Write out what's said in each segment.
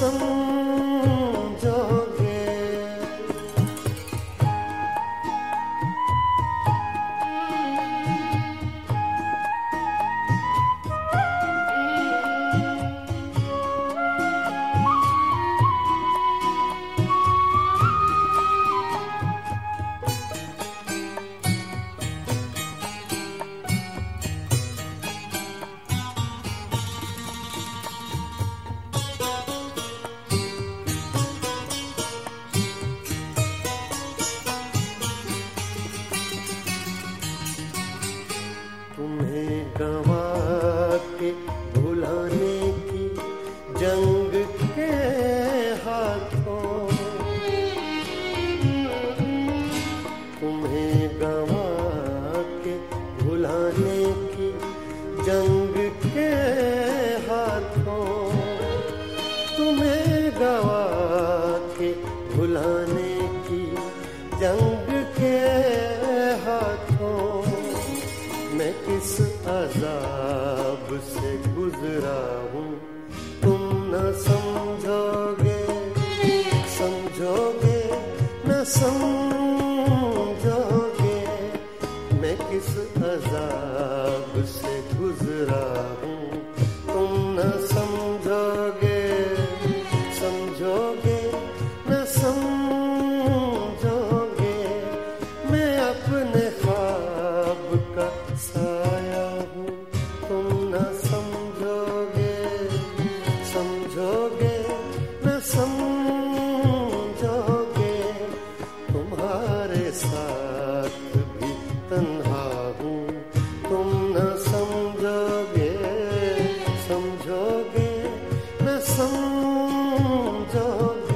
समझोगे। तुम्हें गवा के भुलाने की जंग के हाथों, तुम्हें गवा के भुलाने की जंग के हाथों, तुम्हें गवा के भुलाने की जंग के हाथों, मैं किस अज़ाब से गुजरा हूँ तुम न समझोगे, समझोगे न समझोगे। मैं किस अज़ाब से गुजरा हूँ तुम न समझोगे, समझोगे न समझोगे। मैं अपने ख्वाब का साया हूँ तुम न समझोगे, समझोगे न समझोगे। तुम्हारे साथ भी तन्हा हूँ तुम न समझोगे, समझोगे न समझोगे।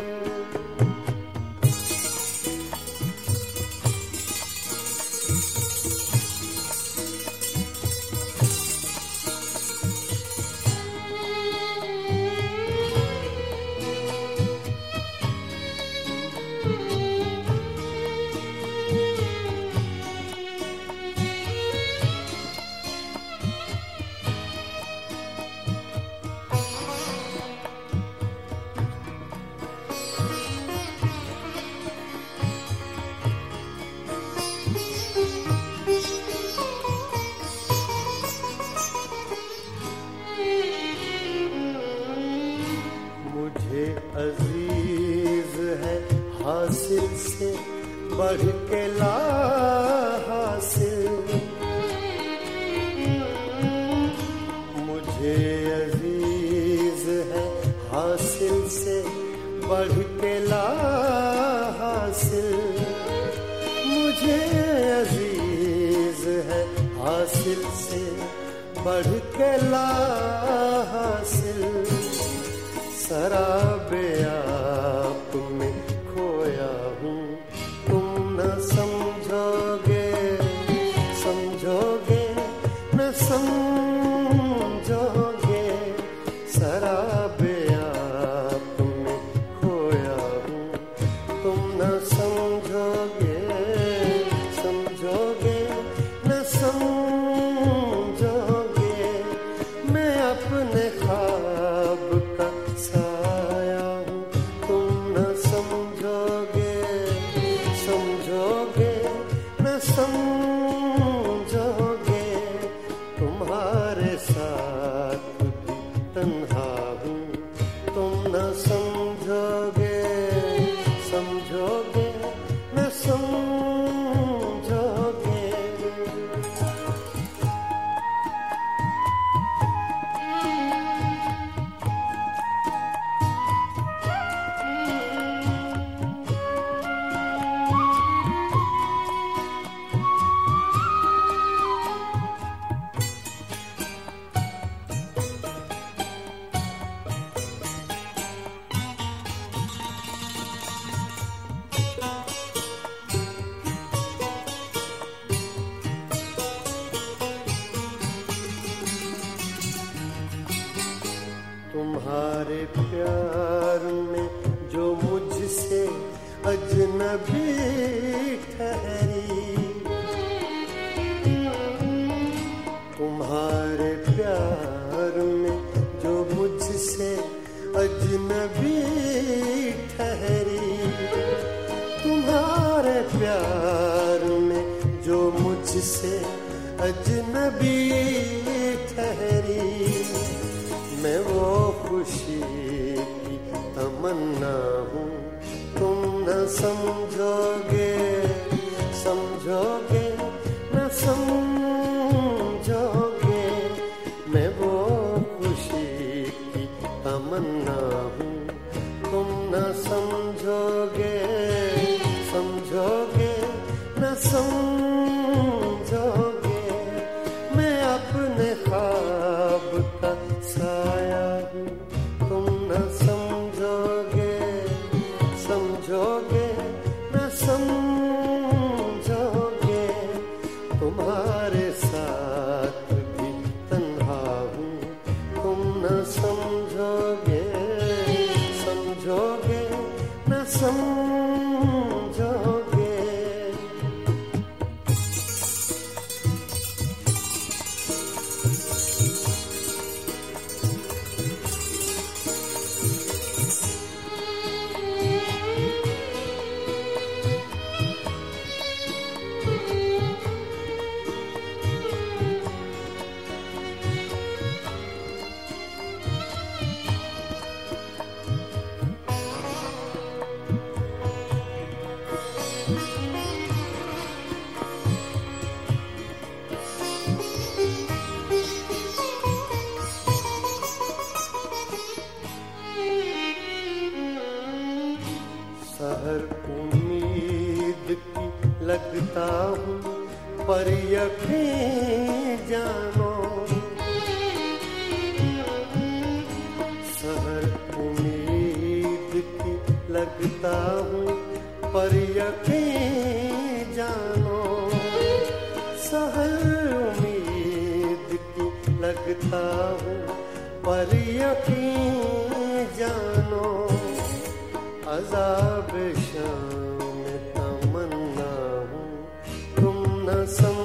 मुझे अजीज है हासिल से बढ़ के ला हासिल, मुझे अजीज है हासिल से बढ़ के ला हासिल, मुझे अजीज है हासिल से बढ़ के ला हासिल। शराबे आप में खोया हूँ तुम न समझोगे, समझोगे न समझोगे। शराबे आप में खोया हूँ तुम न समझोगे, समझोगे न समझोगे। मैं अपने ख्वाब का साया हूँ तुम न समझोगे, समझोगे न समझोगे। तुम्हारे साथ भी तन्हा हूँ तुम न समझोगे, समझोगे न समझोगे। तुम्हारे प्यार में जो मुझसे अजनबी ठहरी, तुम्हारे प्यार में जो मुझसे अजनबी मैं वो खुशी की तमन्ना हूँ, तुम न समझोगे, समझोगे न समझोगे। मैं वो खुशी की तमन्ना हूँ, तुम न समझोगे, समझोगे न समझोगे। मैं अपने ख्वाब का साया हूँ, तुम न समझोगे, समझोगे न समझोगे। तुम्हारे साथ भी तन्हा हूँ, तुम न समझोगे, समझोगे न समझोगे। सहर उम्मीद की लगता हूँ, पर यकीन जानो। सहर उम्मीद की लगता हूँ, पर यकीन जानो। सहर उम्मीद की लगता हूँ, पर यकीन जानो। अज़ाब शाम तमन्ना हूँ, तुम न